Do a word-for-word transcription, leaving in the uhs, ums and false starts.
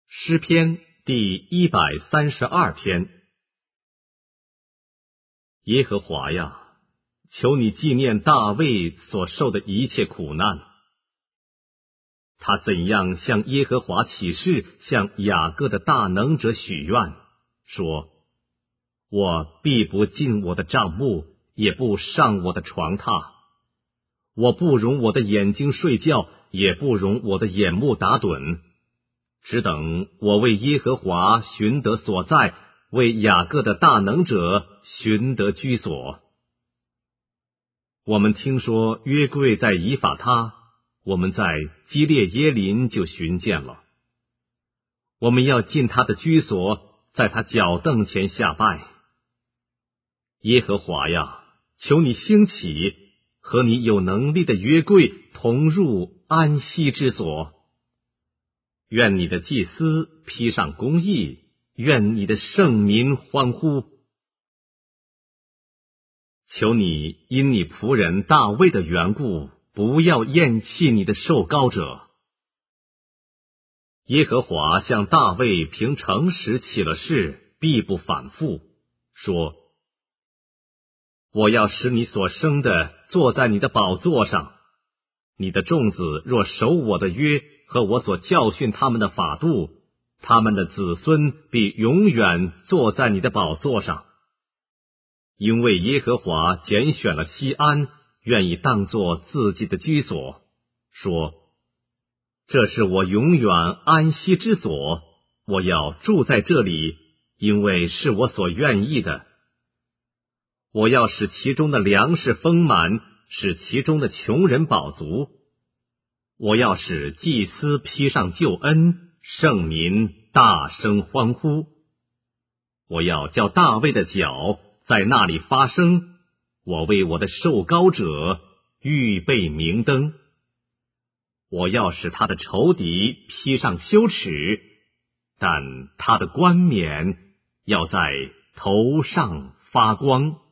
诗篇第一百三十二篇。耶和华呀，求你纪念大卫所受的一切苦难。他怎样向耶和华起誓，向雅各的大能者许愿，说：我必不进我的帐幕，也不上我的床榻。我不容我的眼睛睡觉，也不容我的眼目打盹，只等我为耶和华寻得所在，为雅各的大能者寻得居所。我们听说约柜在以法他，我们在基列耶林就寻见了。我们要进他的居所，在他脚凳前下拜。耶和华呀，求你兴起，和你有能力的约柜同入安息之所。愿你的祭司披上公义，愿你的圣民欢呼。求你因你仆人大卫的缘故，不要厌弃你的受膏者。耶和华向大卫凭诚实起了誓，必不反复，说：我要使你所生的坐在你的宝座上，你的众子若守我的约和我所教训他们的法度，他们的子孙必永远坐在你的宝座上。因为耶和华拣选了西安，愿意当作自己的居所，说：这是我永远安息之所，我要住在这里，因为是我所愿意的。我要使其中的粮食丰满，使其中的穷人饱足。我要使祭司披上救恩，圣民大声欢呼。我要叫大卫的脚在那里发声，我为我的受膏者预备明灯。我要使他的仇敌披上羞耻，但他的冠冕要在头上发光。